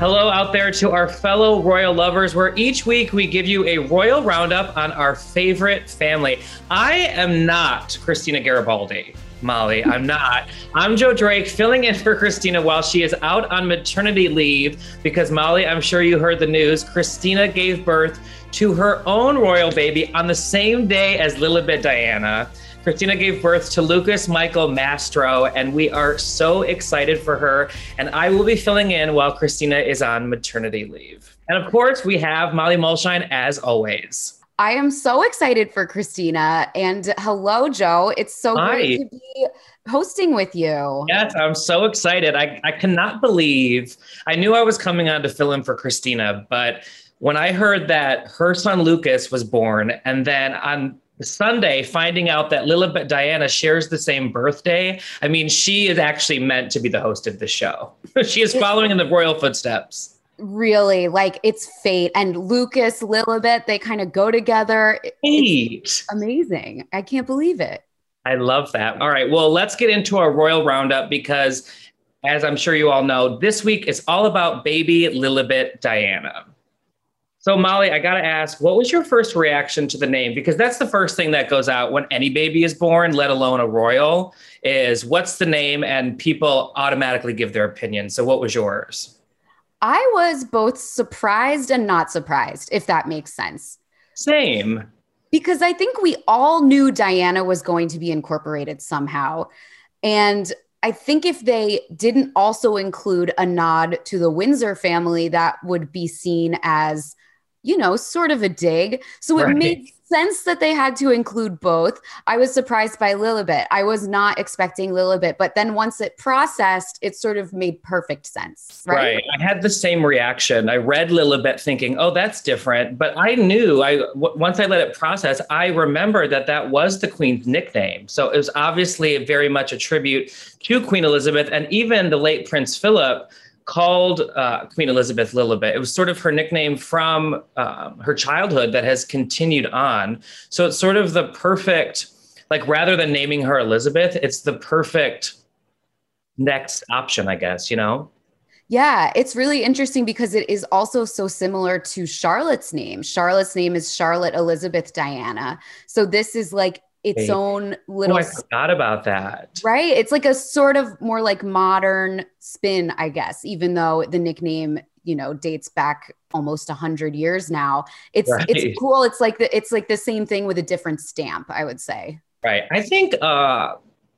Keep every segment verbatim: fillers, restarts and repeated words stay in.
Hello out there to our fellow royal lovers, where each week we give you a royal roundup on our favorite family. I am not Christina Garibaldi, Molly. I'm not. I'm Joe Drake, filling in for Christina while she is out on maternity leave because, Molly, I'm sure you heard the news. Christina gave birth to her own royal baby on the same day as Lilibet Diana. Christina gave birth to Lucas Michael Mastro, and we are so excited for her. And I will be filling in while Christina is on maternity leave. And of course, we have Molly Mulshine as always. I am so excited for Christina. And hello, Joe. It's so Hi. great to be hosting with you. Yes, I'm so excited. I, I cannot believe, I knew I was coming on to fill in for Christina, but when I heard that her son Lucas was born, and then on Sunday, finding out that Lilibet Diana shares the same birthday. I mean, she is actually meant to be the host of the show. She is following in the royal footsteps. Really, like it's fate. And Lucas, Lilibet, they kind of go together. Fate. It's amazing. I can't believe it. I love that. All right, well, let's get into our royal roundup because, as I'm sure you all know, this week is all about baby Lilibet Diana. So, Molly, I got to ask, what was your first reaction to the name? Because that's the first thing that goes out when any baby is born, let alone a royal, is what's the name? And people automatically give their opinion. So what was yours? I was both surprised and not surprised, if that makes sense. Same. Because I think we all knew Diana was going to be incorporated somehow. And I think if they didn't also include a nod to the Windsor family, that would be seen as, you know, sort of a dig. So it Right. made sense that they had to include both. I was surprised by Lilibet. I was not expecting Lilibet, but then once it processed, it sort of made perfect sense. Right. Right. I had the same reaction. I read Lilibet thinking, oh, that's different. But I knew I w- once I let it process, I remembered that that was the Queen's nickname. So it was obviously very much a tribute to Queen Elizabeth, and even the late Prince Philip called uh, Queen Elizabeth Lilibet. It was sort of her nickname from um, her childhood that has continued on. So it's sort of the perfect, like rather than naming her Elizabeth, it's the perfect next option, I guess, you know? Yeah, it's really interesting because it is also so similar to Charlotte's name. Charlotte's name is Charlotte Elizabeth Diana. So this is like its own little, oh, I forgot about that. Right? It's like a sort of more like modern spin, I guess, even though the nickname, you know, dates back almost a hundred years now. It's Right. it's cool. It's like the it's like the same thing with a different stamp, I would say. Right. I think uh,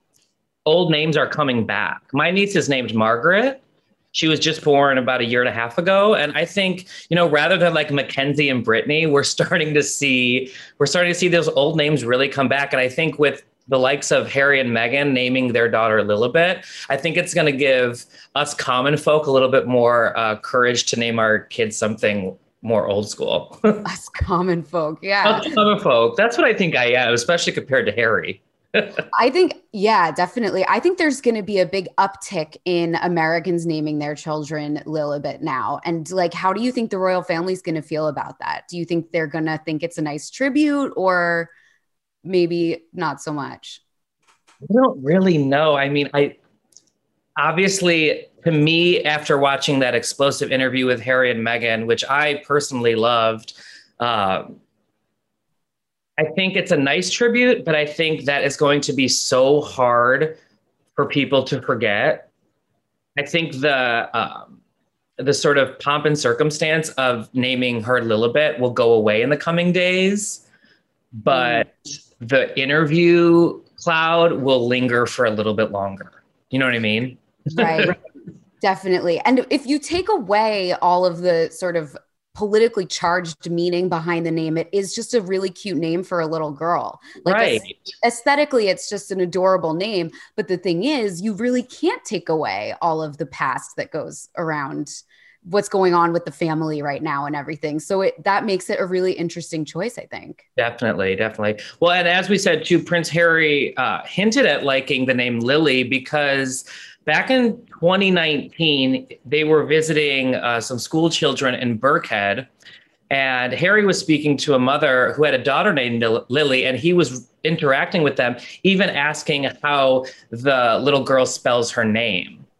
old names are coming back. My niece is named Margaret. She was just born about a year and a half ago. And I think, you know, rather than like Mackenzie and Brittany, we're starting to see, we're starting to see those old names really come back. And I think with the likes of Harry and Meghan naming their daughter Lilibet, I think it's going to give us common folk a little bit more uh, courage to name our kids something more old school. Us common folk. Yeah. Us common folk. That's what I think I am, especially compared to Harry. I think, yeah, definitely. I think there's going to be a big uptick in Americans naming their children Lilibet now. And like, how do you think the royal family is going to feel about that? Do you think they're going to think it's a nice tribute, or maybe not so much? I don't really know. I mean, I obviously, to me, after watching that explosive interview with Harry and Meghan, which I personally loved, um, I think it's a nice tribute, but I think that is going to be so hard for people to forget. I think the um, the sort of pomp and circumstance of naming her Lilibet will go away in the coming days, but mm. the interview cloud will linger for a little bit longer. You know what I mean? Right. Definitely. And if you take away all of the sort of politically charged meaning behind the name, it is just a really cute name for a little girl. Like right. Aesthetically, it's just an adorable name. But the thing is, you really can't take away all of the past that goes around what's going on with the family right now and everything. So it, that makes it a really interesting choice, I think. Definitely, definitely. Well, and as we said too, Prince Harry uh, hinted at liking the name Lily because back in twenty nineteen, they were visiting uh, some school children in Birkhead, and Harry was speaking to a mother who had a daughter named Lily, and he was interacting with them, even asking how the little girl spells her name.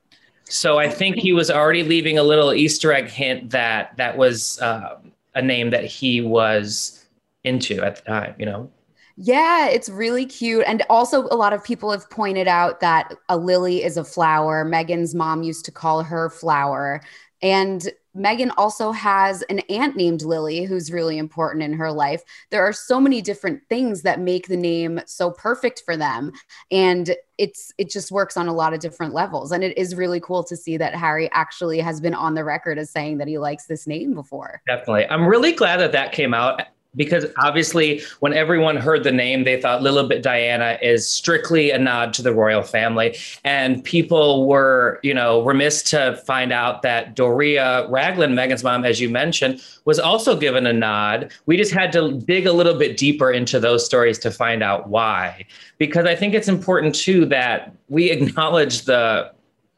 So I think he was already leaving a little Easter egg hint that that was um, a name that he was into at the time, you know? Yeah, it's really cute. And also, a lot of people have pointed out that a lily is a flower. Meghan's mom used to call her Flower. And Meghan also has an aunt named Lily, who's really important in her life. There are so many different things that make the name so perfect for them. And it's it just works on a lot of different levels. And it is really cool to see that Harry actually has been on the record as saying that he likes this name before. Definitely. I'm really glad that that came out. Because obviously, when everyone heard the name, they thought Lilibet Diana is strictly a nod to the royal family. And people were, you know, remiss to find out that Doria Ragland, Meghan's mom, as you mentioned, was also given a nod. We just had to dig a little bit deeper into those stories to find out why. Because I think it's important, too, that we acknowledge the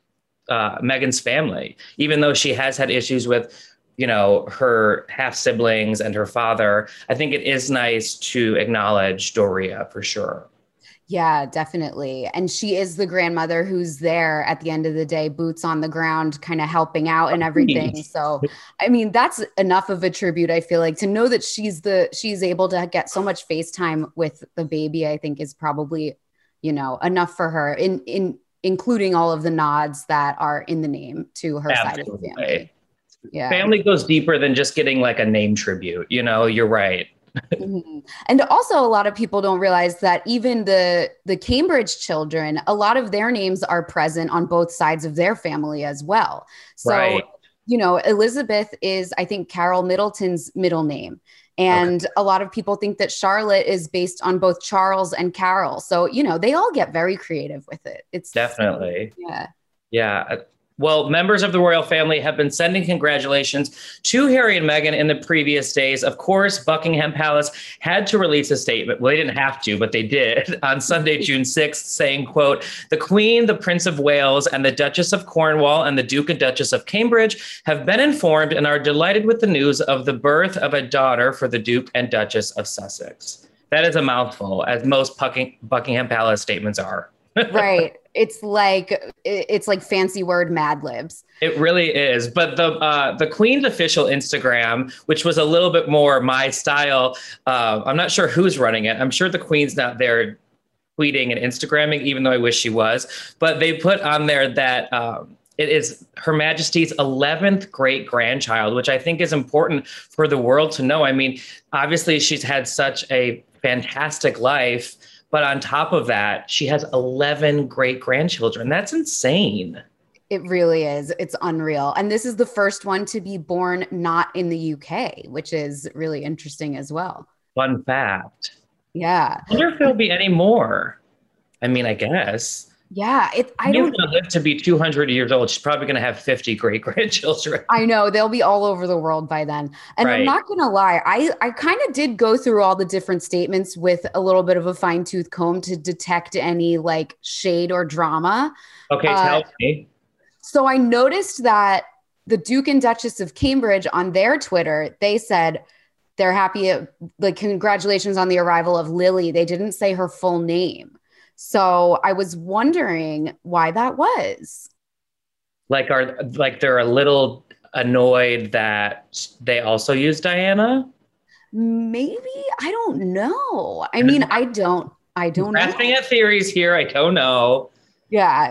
uh, Meghan's family, even though she has had issues with you know, her half siblings and her father. I think it is nice to acknowledge Doria for sure. Yeah, definitely. And she is the grandmother who's there at the end of the day, boots on the ground, kind of helping out and everything. So, I mean, that's enough of a tribute, I feel like, to know that she's the she's able to get so much FaceTime with the baby, I think is probably, you know, enough for her in in including all of the nods that are in the name to her Absolutely. Side of the family. Yeah. Family goes deeper than just getting like a name tribute. You know, you're right. Mm-hmm. And also, a lot of people don't realize that even the the Cambridge children, a lot of their names are present on both sides of their family as well. So, right. you know, Elizabeth is, I think, Carol Middleton's middle name. And okay. a lot of people think that Charlotte is based on both Charles and Carol. So, you know, they all get very creative with it. It's definitely. Yeah. Yeah. Well, members of the royal family have been sending congratulations to Harry and Meghan in the previous days. Of course, Buckingham Palace had to release a statement. Well, they didn't have to, but they did on Sunday, June sixth, saying, quote, "The Queen, the Prince of Wales, and the Duchess of Cornwall and the Duke and Duchess of Cambridge have been informed and are delighted with the news of the birth of a daughter for the Duke and Duchess of Sussex." That is a mouthful, as most Buckingham Palace statements are. Right. It's like it's like fancy word Mad Libs. It really is. But the uh, the Queen's official Instagram, which was a little bit more my style, uh, I'm not sure who's running it. I'm sure the Queen's not there tweeting and Instagramming, even though I wish she was. But they put on there that um, it is Her Majesty's eleventh great grandchild, which I think is important for the world to know. I mean, obviously, she's had such a fantastic life. But on top of that, she has eleven great grandchildren. That's insane. It really is. It's unreal. And this is the first one to be born not in the U K, which is really interesting as well. Fun fact. Yeah. I wonder if there'll be any more. I mean, I guess. Yeah, it. I don't going to live to be two hundred years old. She's probably going to have fifty great grandchildren. I know they'll be all over the world by then. And right. I'm not going to lie, I I kind of did go through all the different statements with a little bit of a fine tooth comb to detect any like shade or drama. Okay, uh, tell me. So I noticed that the Duke and Duchess of Cambridge on their Twitter, they said they're happy, like congratulations on the arrival of Lily. They didn't say her full name. So I was wondering why that was. Like, are like they're a little annoyed that they also use Diana? Maybe. I don't know. I mean, I don't, I don't know. Grasping at theories here. I don't know. Yeah.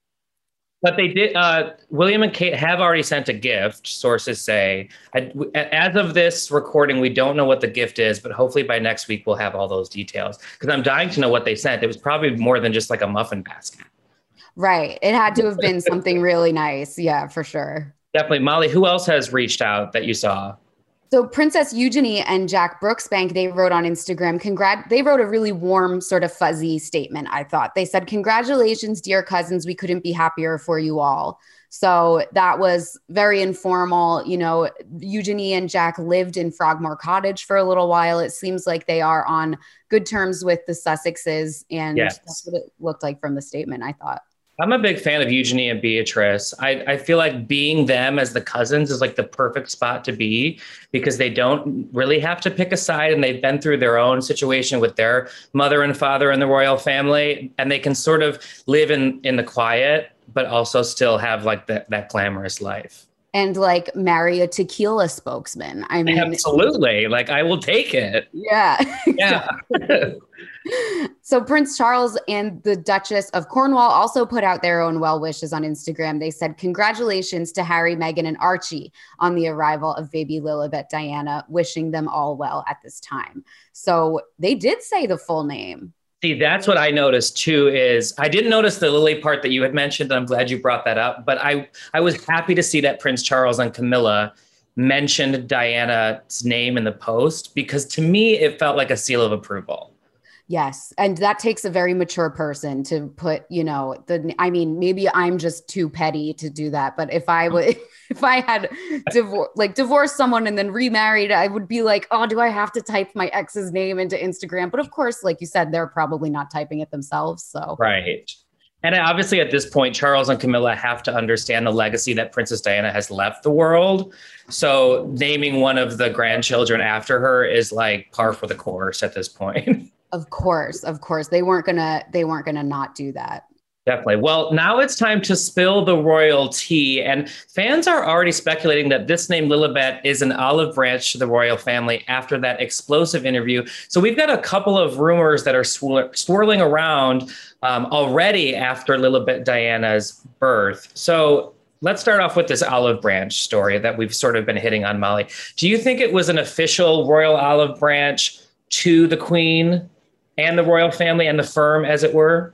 But they did, uh, William and Kate have already sent a gift, sources say. I, as of this recording, we don't know what the gift is, but hopefully by next week we'll have all those details. Because I'm dying to know what they sent. It was probably more than just like a muffin basket. Right. It had to have been something really nice. Yeah, for sure. Definitely. Molly, who else has reached out that you saw? So Princess Eugenie and Jack Brooksbank, they wrote on Instagram, congrat. They wrote a really warm, sort of fuzzy statement, I thought. They said, "Congratulations, dear cousins. We couldn't be happier for you all." So that was very informal. You know, Eugenie and Jack lived in Frogmore Cottage for a little while. It seems like they are on good terms with the Sussexes. And yes. That's what it looked like from the statement, I thought. I'm a big fan of Eugenie and Beatrice. I, I feel like being them as the cousins is like the perfect spot to be because they don't really have to pick a side and they've been through their own situation with their mother and father and the royal family and they can sort of live in, in the quiet but also still have like that, that glamorous life. And like marry a tequila spokesman. I mean, absolutely. Like I will take it. Yeah. Yeah. So Prince Charles and the Duchess of Cornwall also put out their own well wishes on Instagram. They said, congratulations to Harry, Meghan, and Archie on the arrival of baby Lilibet Diana, wishing them all well at this time. So they did say the full name. See, that's what I noticed too, is I didn't notice the Lily part that you had mentioned. And I'm glad you brought that up, but I, I was happy to see that Prince Charles and Camilla mentioned Diana's name in the post, because to me, it felt like a seal of approval. Yes. And that takes a very mature person to put, you know, the, I mean, maybe I'm just too petty to do that. But if I would, if I had divor- like divorced someone and then remarried, I would be like, oh, do I have to type my ex's name into Instagram? But of course, like you said, they're probably not typing it themselves. So, right. And obviously at this point, Charles and Camilla have to understand the legacy that Princess Diana has left the world. So naming one of the grandchildren after her is like par for the course at this point. Of course, of course. They weren't gonna, they weren't gonna not do that. Definitely. Well, now it's time to spill the royal tea. And fans are already speculating that this name Lilibet is an olive branch to the royal family after that explosive interview. So we've got a couple of rumors that are swir- swirling around um, already after Lilibet Diana's birth. So let's start off with this olive branch story that we've sort of been hitting on, Molly. Do you think it was an official royal olive branch to the Queen and the royal family and the firm, as it were?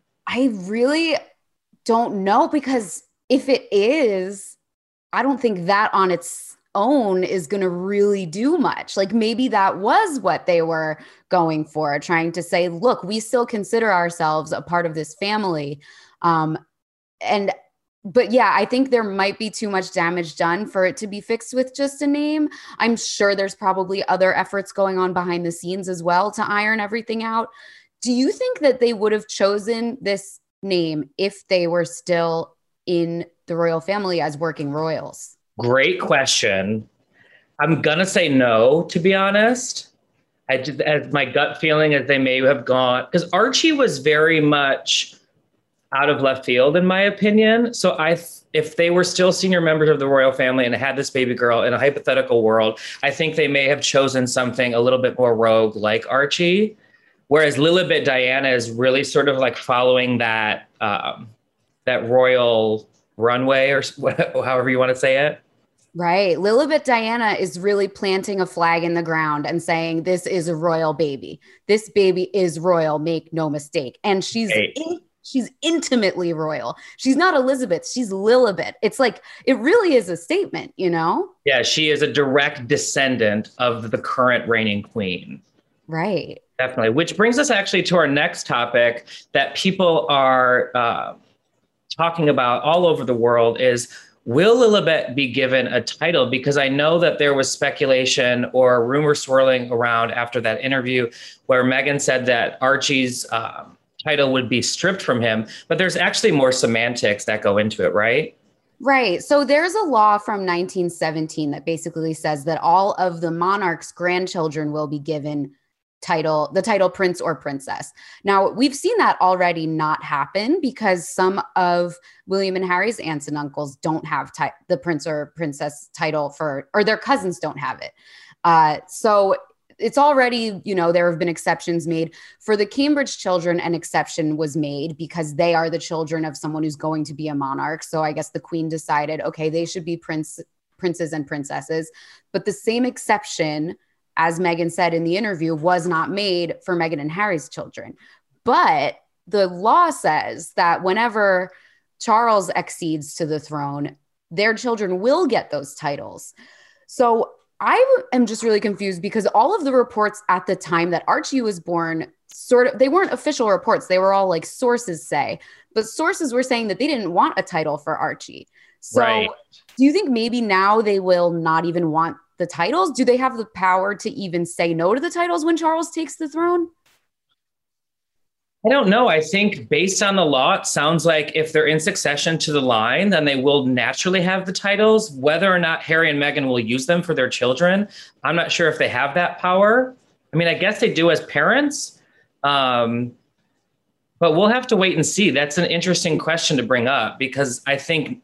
I really don't know, because if it is, I don't think that on its own is going to really do much. Like maybe that was what they were going for, trying to say, look, we still consider ourselves a part of this family. Um, and But yeah, I think there might be too much damage done for it to be fixed with just a name. I'm sure there's probably other efforts going on behind the scenes as well to iron everything out. Do you think that they would have chosen this name if they were still in the royal family as working royals? Great question. I'm going to say no, to be honest. I just, as my gut feeling is they may have gone, because Archie was very much out of left field, in my opinion. So I, if they were still senior members of the royal family and had this baby girl in a hypothetical world, I think they may have chosen something a little bit more rogue like Archie. Whereas Lilibet Diana is really sort of like following that, um, that royal runway, or however you want to say it. Right. Lilibet Diana is really planting a flag in the ground and saying, this is a royal baby. This baby is royal. Make no mistake. And she's hey. in- She's intimately royal. She's not Elizabeth. She's Lilibet. It's like, it really is a statement, you know? Yeah, she is a direct descendant of the current reigning queen. Right. Definitely. Which brings us actually to our next topic that people are uh, talking about all over the world is, will Lilibet be given a title? Because I know that there was speculation or rumor swirling around after that interview where Meghan said that Archie's um, title would be stripped from him, but there's actually more semantics that go into it, right? Right. So there's a law from nineteen seventeen that basically says that all of the monarch's grandchildren will be given title, the title prince or princess. Now, we've seen that already not happen because some of William and Harry's aunts and uncles don't have ti- the prince or princess title for, or their cousins don't have it. Uh, so it's already, you know, there have been exceptions made. For the Cambridge children, an exception was made because they are the children of someone who's going to be a monarch. So I guess the Queen decided, okay, they should be prince, princes and princesses. But the same exception, as Meghan said in the interview, was not made for Meghan and Harry's children. But the law says that whenever Charles accedes to the throne, their children will get those titles. So I am just really confused because all of the reports at the time that Archie was born, sort of, they weren't official reports. They were all like sources say, but sources were saying that they didn't want a title for Archie. So right. Do you think maybe now they will not even want the titles? Do they have the power to even say no to the titles when Charles takes the throne? I don't know. I think based on the law, it sounds like if they're in succession to the line, then they will naturally have the titles. Whether or not Harry and Meghan will use them for their children, I'm not sure if they have that power. I mean, I guess they do as parents. Um, But we'll have to wait and see. That's an interesting question to bring up because I think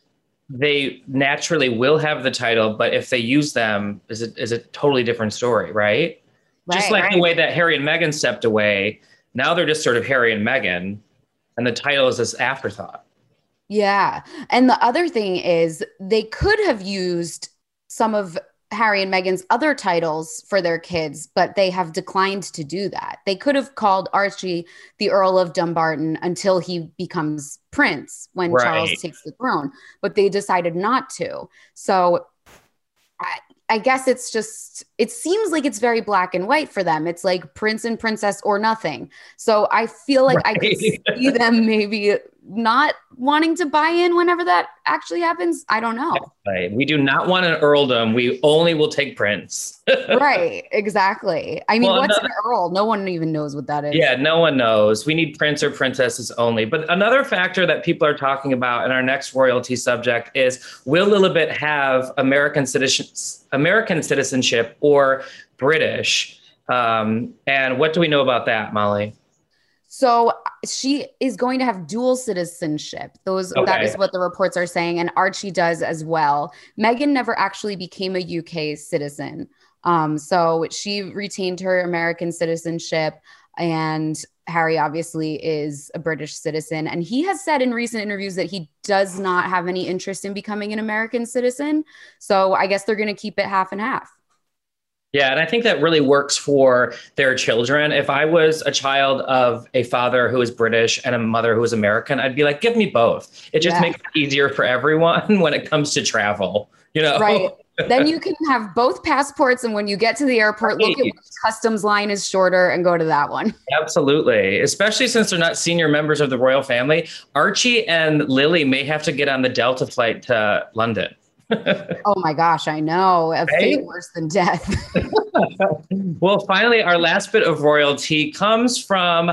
they naturally will have the title, but if they use them, is it is a totally different story, right? Right, Just like right. the way that Harry and Meghan stepped away, now they're just sort of Harry and Meghan, and the title is this afterthought. Yeah. And the other thing is they could have used some of Harry and Meghan's other titles for their kids, but they have declined to do that. They could have called Archie the Earl of Dumbarton until he becomes prince when Right. Charles takes the throne, but they decided not to. So I, I guess it's just, it seems like it's very black and white for them. It's like prince and princess or nothing. So I feel like I could Right. see them maybe not wanting to buy in whenever that actually happens. I don't know. Right. We do not want an earldom. We only will take prince. Right, exactly. I mean, Well, what's another- an earl? No one even knows what that is. Yeah, no one knows. We need prince or princesses only. But another factor that people are talking about in our next royalty subject is, will Lilibet have American citizen, American citizenship or British? Um, and what do we know about that, Molly? So she is going to have dual citizenship. Those that Okay. is what the reports are saying, and Archie does as well. Meghan never actually became a U K citizen. Um, so she retained her American citizenship, and Harry obviously is a British citizen. And he has said in recent interviews that he does not have any interest in becoming an American citizen. So I guess they're going to keep it half and half. Yeah, and I think that really works for their children. If I was a child of a father who is British and a mother who is American, I'd be like, give me both. It just Yeah. makes it easier for everyone when it comes to travel, you know? Right. Then you can have both passports, and when you get to the airport, look at Right. which customs line is shorter and go to that one. Absolutely. Especially since they're not senior members of the royal family. Archie and Lily may have to get on the Delta flight to London. Oh my gosh, I know. A Right? fate worse than death. Well, finally, our last bit of royalty comes from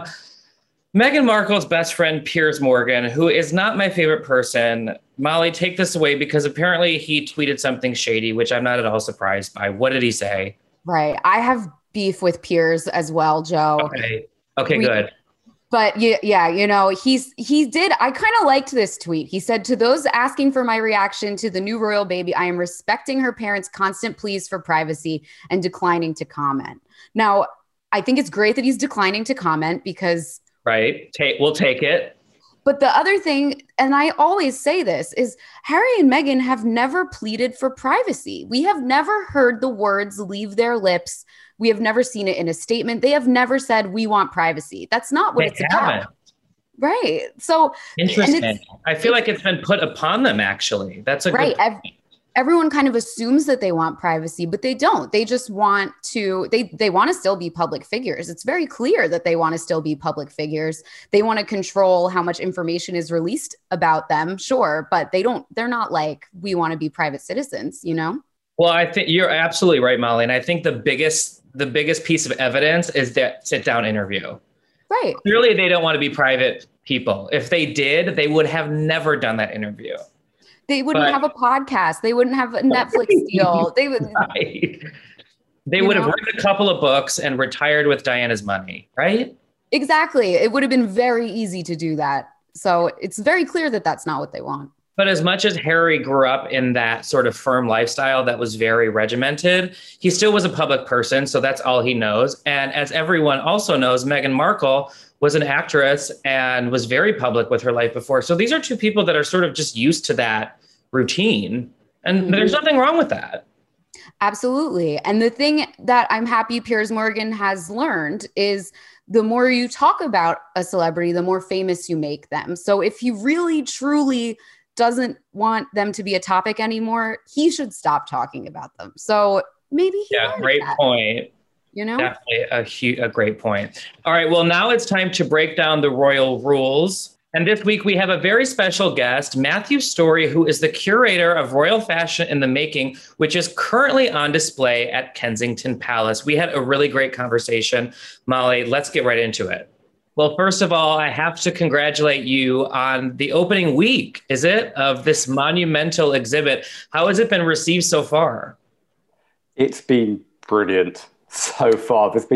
Meghan Markle's best friend, Piers Morgan, who is not my favorite person. Molly, take this away because apparently he tweeted something shady, which I'm not at all surprised by. What did he say? Right. I have beef with Piers as well, Joe. Okay. Okay, We- good. But yeah, yeah, you know, he's he did. I kind of liked this tweet. He said, "To those asking for my reaction to the new royal baby, I am respecting her parents' constant pleas for privacy and declining to comment." Now, I think it's great that he's declining to comment because, Right. Take, we'll take it. but the other thing, and I always say this, is Harry and Meghan have never pleaded for privacy. We have never heard the words leave their lips. We have never seen it in a statement. They have never said, we want privacy. That's not what They it's about. haven't. Right. So, Interesting. it's- I feel like it's been put upon them, actually. That's a right. good Ev- everyone kind of assumes that they want privacy, but they don't. They just want to, they, they want to still be public figures. It's very clear that they want to still be public figures. They want to control how much information is released about them. Sure. But they don't, they're not like, we want to be private citizens, you know? Well, I think you're absolutely right, Molly. And I think the biggest the biggest piece of evidence is that sit down interview. Right. Clearly, they don't want to be private people. If they did, they would have never done that interview. They wouldn't But- have a podcast. They wouldn't have a Netflix deal. They would, Right. They You would have know? written a couple of books and retired with Diana's money, right? exactly. It would have been very easy to do that. So it's very clear that that's not what they want. But as much as Harry grew up in that sort of firm lifestyle that was very regimented, he still was a public person. So that's all he knows. And as everyone also knows, Meghan Markle was an actress and was very public with her life before. So these are two people that are sort of just used to that routine. And Mhm. there's nothing wrong with that. Absolutely. And the thing that I'm happy Piers Morgan has learned is the more you talk about a celebrity, the more famous you make them. So if he really, truly doesn't want them to be a topic anymore, he should stop talking about them. So maybe he Yeah, learned great that, point. you know? Definitely a, hu- a great point. All right, well, now it's time to break down the royal rules. And this week we have a very special guest, Matthew Story, who is the curator of Royal Fashion in the Making, which is currently on display at Kensington Palace. We had a really great conversation. Molly, let's get right into it. Well, first of all, I have to congratulate you on the opening week, is it, of this monumental exhibit. How has it been received so far? It's been brilliant so far. There's been a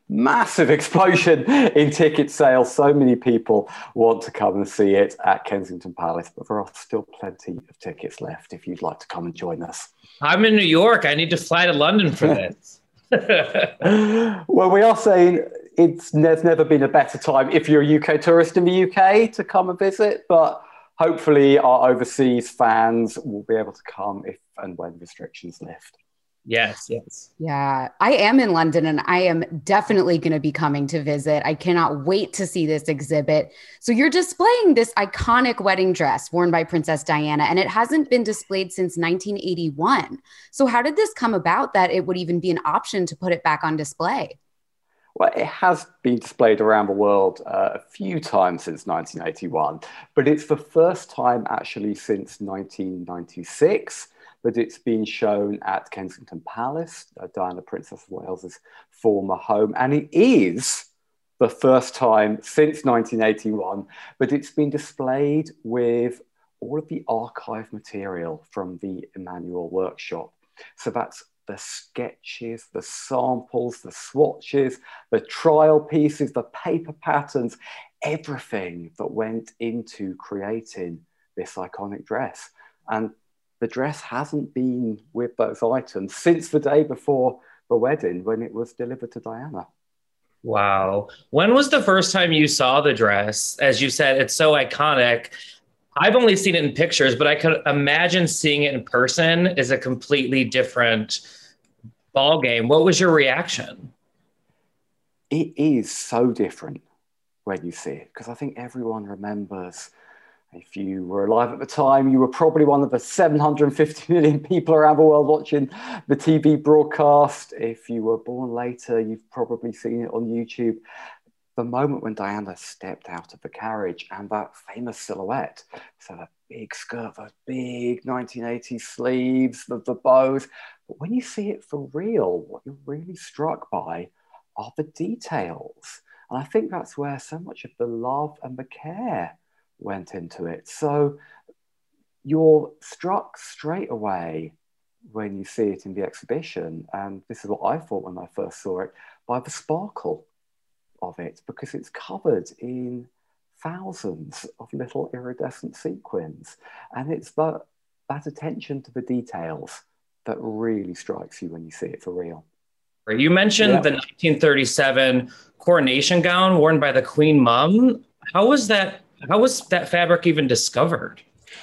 massive explosion in ticket sales. So many people want to come and see it at Kensington Palace, but there are still plenty of tickets left if you'd like to come and join us. I'm in New York. I need to fly to London for this. Well, we are saying it's there's never been a better time if you're a U K tourist in the U K to come and visit, but hopefully our overseas fans will be able to come if and when restrictions lift. Yes, yes. Yeah, I am in London and I am definitely going to be coming to visit. I cannot wait to see this exhibit. So you're displaying this iconic wedding dress worn by Princess Diana, and it hasn't been displayed since nineteen eighty-one. So how did this come about that it would even be an option to put it back on display? Well, it has been displayed around the world uh, a few times since nineteen eighty-one, but it's the first time actually since nineteen ninety-six that it's been shown at Kensington Palace, uh, Diana, Princess of Wales's former home. And it is the first time since nineteen eighty-one that it's been displayed with all of the archive material from the Emmanuel workshop. So that's the sketches, the samples, the swatches, the trial pieces, the paper patterns, everything that went into creating this iconic dress. And the dress hasn't been with those items since the day before the wedding when it was delivered to Diana. Wow. When was the first time you saw the dress? As you said, it's so iconic. I've only seen it in pictures, but I could imagine seeing it in person is a completely different ball game. What was your reaction? It is so different when you see it, because I think everyone remembers. If you were alive at the time, you were probably one of the seven hundred fifty million people around the world watching the T V broadcast. If you were born later, you've probably seen it on YouTube. The moment when Diana stepped out of the carriage and that famous silhouette, so the big skirt, those big nineteen eighties sleeves, the, the bows. But when you see it for real, what you're really struck by are the details. And I think that's where so much of the love and the care went into it. So you're struck straight away when you see it in the exhibition, and this is what I thought when I first saw it, by the sparkle of it, because it's covered in thousands of little iridescent sequins, and it's that, that attention to the details that really strikes you when you see it for real. You mentioned yeah. the nineteen thirty-seven coronation gown worn by the Queen Mum. How was that How was that fabric even discovered?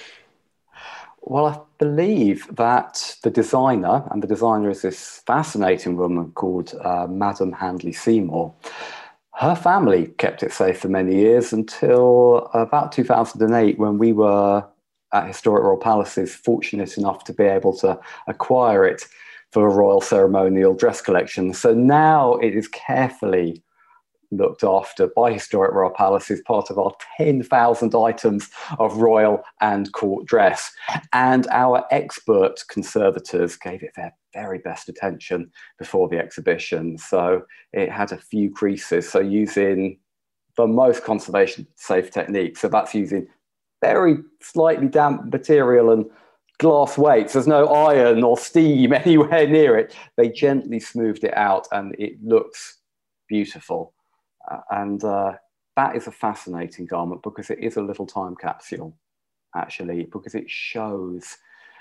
Well, I believe that the designer, and the designer is this fascinating woman called uh, Madame Handley Seymour, her family kept it safe for many years until about two thousand eight, when we were at Historic Royal Palaces fortunate enough to be able to acquire it for a royal ceremonial dress collection. So now it is carefully looked after by Historic Royal Palace, is part of our ten thousand items of royal and court dress. And our expert conservators gave it their very best attention before the exhibition. So it had a few creases. So using the most conservation safe technique. So that's using very slightly damp material and glass weights. There's no iron or steam anywhere near it. They gently smoothed it out and it looks beautiful. Uh, and uh, that is a fascinating garment because it is a little time capsule, actually, because it shows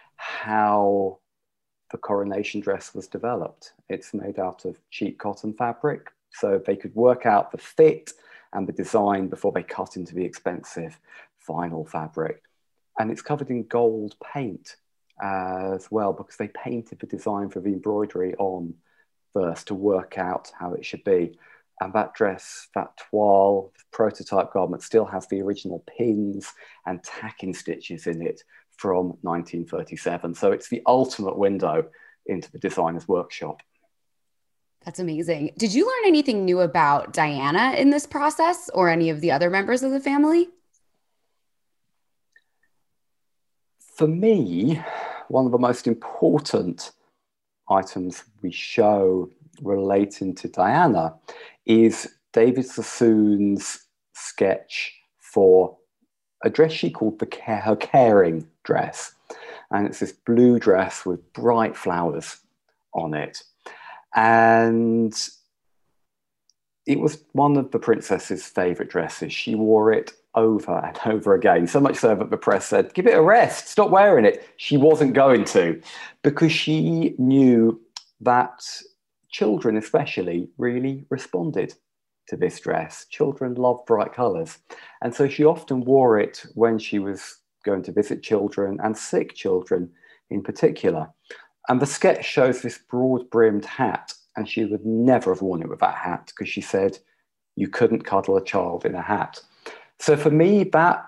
how the coronation dress was developed. It's made out of cheap cotton fabric, so they could work out the fit and the design before they cut into the expensive vinyl fabric. And it's covered in gold paint as well, because they painted the design for the embroidery on first to work out how it should be. And that dress, that toile, prototype garment, still has the original pins and tacking stitches in it from nineteen thirty-seven. So it's the ultimate window into the designer's workshop. That's amazing. Did you learn anything new about Diana in this process or any of the other members of the family? For me, one of the most important items we show relating to Diana is David Sassoon's sketch for a dress she called the care, her caring dress. And it's this blue dress with bright flowers on it. And it was one of the princess's favourite dresses. She wore it over and over again, so much so that the press said, give it a rest, stop wearing it. She wasn't going to, because she knew that children especially really responded to this dress. Children love bright colours. And so she often wore it when she was going to visit children, and sick children in particular. And the sketch shows this broad-brimmed hat, and she would never have worn it with that hat, because she said you couldn't cuddle a child in a hat. So for me, that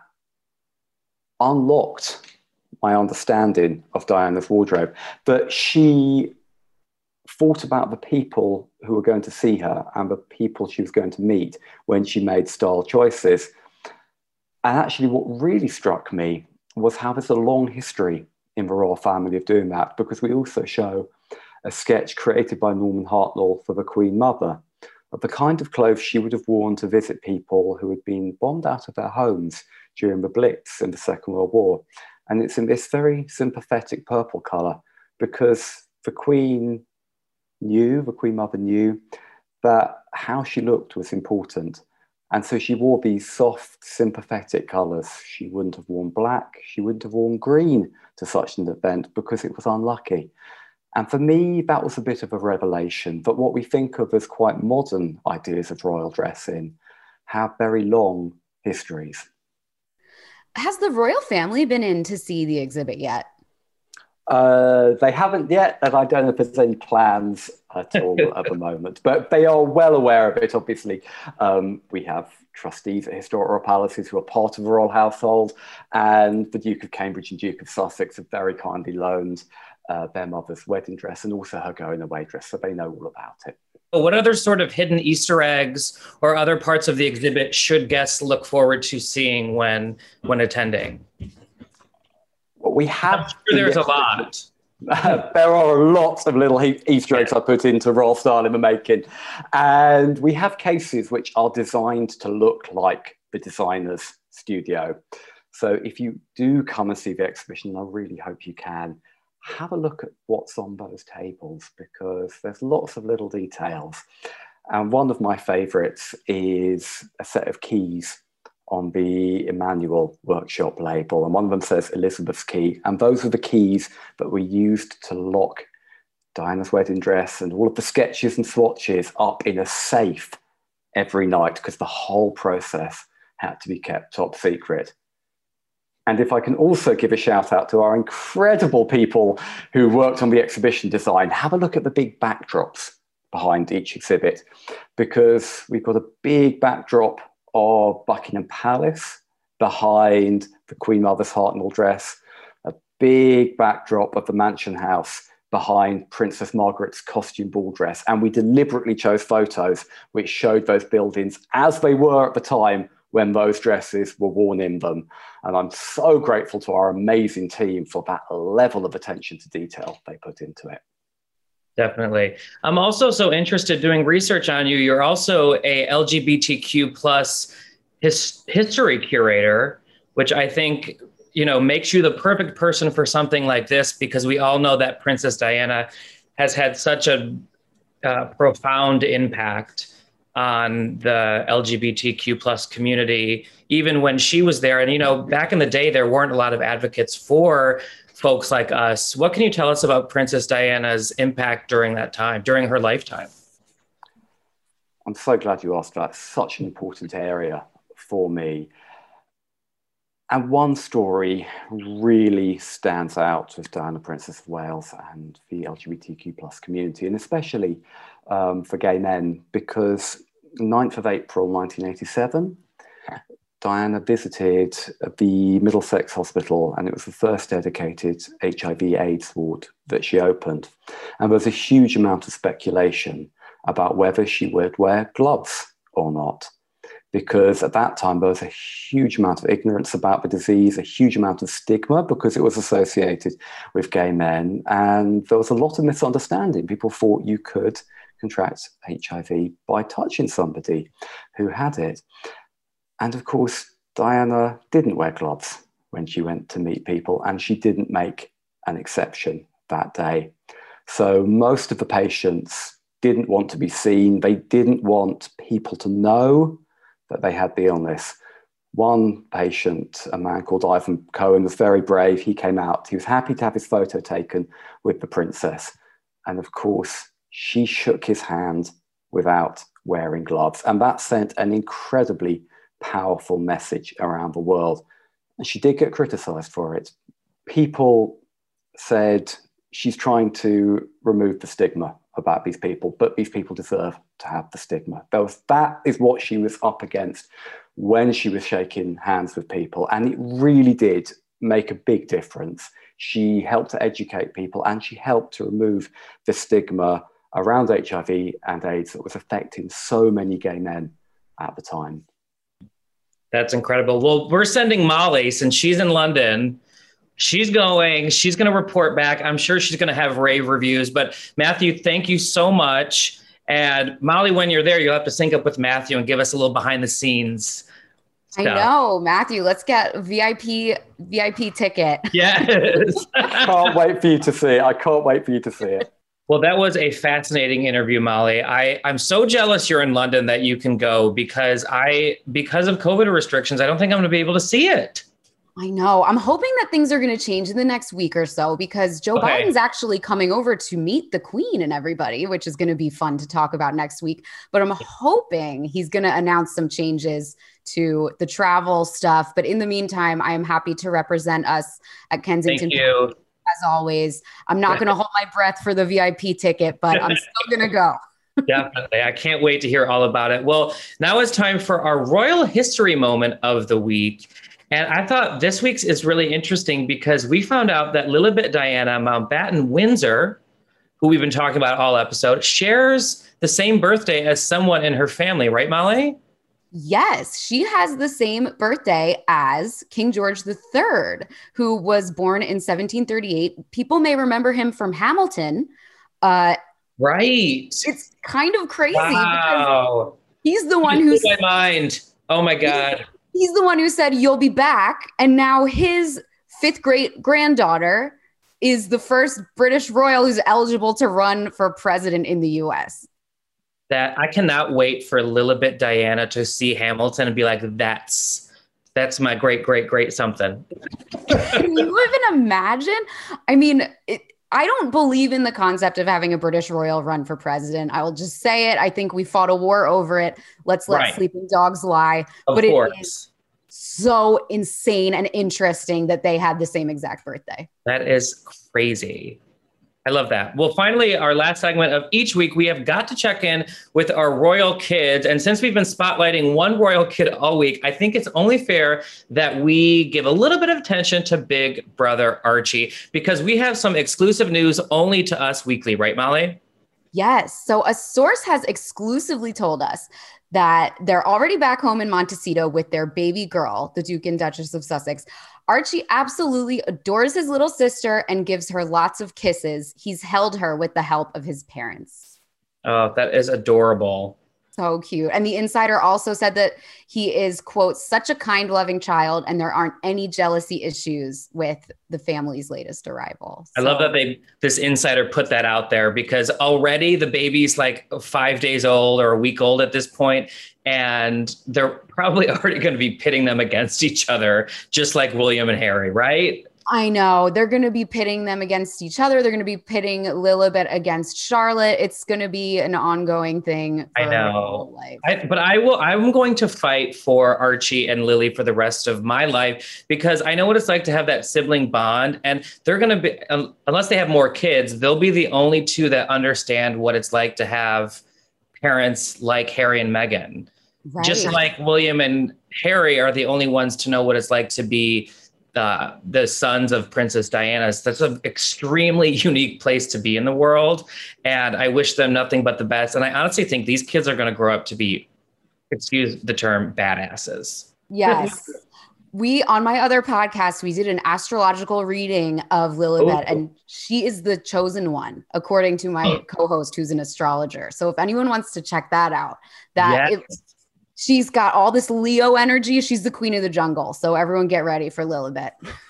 unlocked my understanding of Diana's wardrobe. But she thought about the people who were going to see her and the people she was going to meet when she made style choices. And actually what really struck me was how there's a long history in the royal family of doing that, because we also show a sketch created by Norman Hartnell for the Queen Mother of the kind of clothes she would have worn to visit people who had been bombed out of their homes during the Blitz in the Second World War. And it's in this very sympathetic purple colour, because the Queen knew, the Queen Mother knew that how she looked was important. And so she wore these soft, sympathetic colours. She wouldn't have worn black, she wouldn't have worn green to such an event because it was unlucky. And for me, that was a bit of a revelation, that what we think of as quite modern ideas of royal dressing have very long histories. Has the royal family been in to see the exhibit yet? Uh, they haven't yet, and I don't know if there's any plans at all at the moment, but they are well aware of it, obviously. Um, we have trustees at Historic Royal Palaces who are part of the royal household, and the Duke of Cambridge and Duke of Sussex have very kindly loaned uh, their mother's wedding dress and also her going away dress, so they know all about it. What other sort of hidden Easter eggs or other parts of the exhibit should guests look forward to seeing when, when attending? Well, we have. I'm sure there's a lot. There are lots of little Easter eggs I put into Royal Style in the Making. And we have cases which are designed to look like the designer's studio. So if you do come and see the exhibition, I really hope you can, have a look at what's on those tables, because there's lots of little details. And one of my favourites is a set of keys on the Emmanuel Workshop label. And one of them says Elizabeth's key. And those are the keys that were used to lock Diana's wedding dress and all of the sketches and swatches up in a safe every night, because the whole process had to be kept top secret. And if I can also give a shout out to our incredible people who worked on the exhibition design, have a look at the big backdrops behind each exhibit, because we've got a big backdrop of Buckingham Palace behind the Queen Mother's Hartnell dress, a big backdrop of the Mansion House behind Princess Margaret's costume ball dress. And we deliberately chose photos which showed those buildings as they were at the time when those dresses were worn in them. And I'm so grateful to our amazing team for that level of attention to detail they put into it. Definitely. I'm also so interested doing research on you. You're also a L G B T Q plus his, history curator, which I think, you know, makes you the perfect person for something like this, because we all know that Princess Diana has had such a uh, profound impact on the L G B T Q plus community, even when she was there. And, you know, back in the day, there weren't a lot of advocates for folks like us. What can you tell us about Princess Diana's impact during that time, during her lifetime? I'm so glad you asked that. It's such an important area for me. And one story really stands out with Diana, Princess of Wales, and the L G B T Q plus community, and especially um, for gay men, because ninth of April nineteen eighty-seven, Diana visited the Middlesex Hospital, and it was the first dedicated H I V AIDS ward that she opened. And there was a huge amount of speculation about whether she would wear gloves or not, because at that time there was a huge amount of ignorance about the disease, a huge amount of stigma because it was associated with gay men, and there was a lot of misunderstanding. People thought you could contract H I V by touching somebody who had it. And of course, Diana didn't wear gloves when she went to meet people, and she didn't make an exception that day. So most of the patients didn't want to be seen. They didn't want people to know that they had the illness. One patient, a man called Ivan Cohen, was very brave. He came out. He was happy to have his photo taken with the princess. And of course, she shook his hand without wearing gloves. And that sent an incredibly powerful message around the world. And she did get criticized for it. People said she's trying to remove the stigma about these people, but these people deserve to have the stigma. That, was, that is what she was up against when she was shaking hands with people. And it really did make a big difference. She helped to educate people, and she helped to remove the stigma around H I V and AIDS that was affecting so many gay men at the time. That's incredible. Well, we're sending Molly, since she's in London. She's going, she's going to report back. I'm sure she's going to have rave reviews. But Matthew, thank you so much. And Molly, when you're there, you'll have to sync up with Matthew and give us a little behind the scenes stuff. I know, Matthew, let's get a V I P V I P ticket. Yes. I can't wait for you to see it. I can't wait for you to see it. Well, that was a fascinating interview, Molly. I, I'm so jealous you're in London that you can go, because I, because of COVID restrictions, I don't think I'm going to be able to see it. I know. I'm hoping that things are going to change in the next week or so, because Joe Okay. Biden's actually coming over to meet the Queen and everybody, which is going to be fun to talk about next week. But I'm hoping he's going to announce some changes to the travel stuff. But in the meantime, I am happy to represent us at Kensington. Thank you. As always. I'm not going to hold my breath for the V I P ticket, but I'm still going to go. Definitely. I can't wait to hear all about it. Well, now it's time for our royal history moment of the week. And I thought this week's is really interesting because we found out that Lilibet Diana Mountbatten Windsor, who we've been talking about all episode, shares the same birthday as someone in her family, right, Molly? Yes, she has the same birthday as King George the Third, who was born in seventeen thirty-eight. People may remember him from Hamilton. Uh, Right. it's kind of crazy because Wow. he's the one You who's blew my mind. Oh my God. he's the one who said you'll be back, and now his fifth great granddaughter is the first British royal who's eligible to run for president in the U S. That I cannot wait for Lilibet Diana to see Hamilton and be like, that's that's my great, great, great something. Can you even imagine? I mean, it, I don't believe in the concept of having a British royal run for president. I will just say it. I think we fought a war over it. Let's let Right. sleeping dogs lie. Of but course. it is so insane and interesting that they had the same exact birthday. That is crazy. I love that. Well, finally, our last segment of each week, we have got to check in with our royal kids. And since we've been spotlighting one royal kid all week, I think it's only fair that we give a little bit of attention to Big Brother Archie, because we have some exclusive news only to us weekly, right, Molly? Yes. So a source has exclusively told us that they're already back home in Montecito with their baby girl, the Duke and Duchess of Sussex. Archie absolutely adores his little sister and gives her lots of kisses. He's held her with the help of his parents. Oh, that is adorable. So cute. And the insider also said that he is, quote, such a kind, loving child, and there aren't any jealousy issues with the family's latest arrival. I So- love that they this insider put that out there, because already the baby's like five days old or a week old at this point, and they're probably already going to be pitting them against each other, just like William and Harry, right? I know. They're going to be pitting them against each other. They're going to be pitting Lilibet against Charlotte. It's going to be an ongoing thing. I for know. her whole life. I, but I will. I'm going to fight for Archie and Lily for the rest of my life, because I know what it's like to have that sibling bond, and they're going to be, um, unless they have more kids, they'll be the only two that understand what it's like to have parents like Harry and Meghan. Right. Just like William and Harry are the only ones to know what it's like to be uh, the sons of Princess Diana. That's an extremely unique place to be in the world. And I wish them nothing but the best. And I honestly think these kids are going to grow up to be, excuse the term, badasses. Yes. We, on my other podcast, we did an astrological reading of Lilibet, Ooh. and she is the chosen one, according to my Oh. co-host, who's an astrologer. So if anyone wants to check that out, that Yes. it, she's got all this Leo energy. She's the queen of the jungle. So everyone get ready for Lilibet.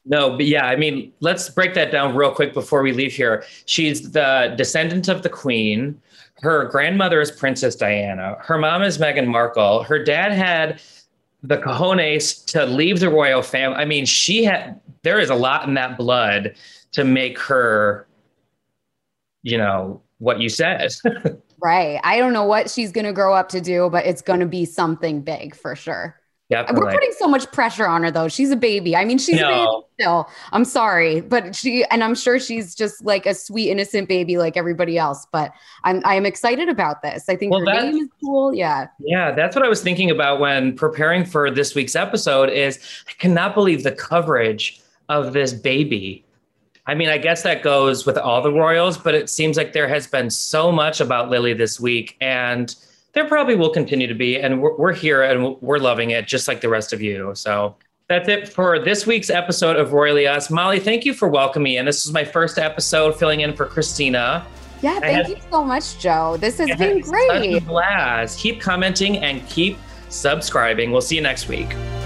No, but yeah, I mean, let's break that down real quick before we leave here. She's the descendant of the Queen. Her grandmother is Princess Diana. Her mom is Meghan Markle. Her dad had the cojones to leave the royal family. I mean, she had, there is a lot in that blood to make her, you know, what you said. Right. I don't know what she's going to grow up to do, but it's going to be something big for sure. Definitely. We're putting so much pressure on her, though. She's a baby. I mean, she's no. a baby still. I'm sorry, but she, and I'm sure she's just like a sweet, innocent baby like everybody else. But I'm, I'm excited about this. I think well, her name is cool. Yeah. Yeah, that's what I was thinking about when preparing for this week's episode. Is I cannot believe the coverage of this baby. I mean, I guess that goes with all the royals, but it seems like there has been so much about Lily this week, and there probably will continue to be, and we're, we're here and we're loving it just like the rest of you. So that's it for this week's episode of Royally Us. Molly, thank you for welcoming me. And this is my first episode filling in for Christina. Yeah, thank had, you so much, Joe. This has been great. Such a blast. Keep commenting and keep subscribing. We'll see you next week.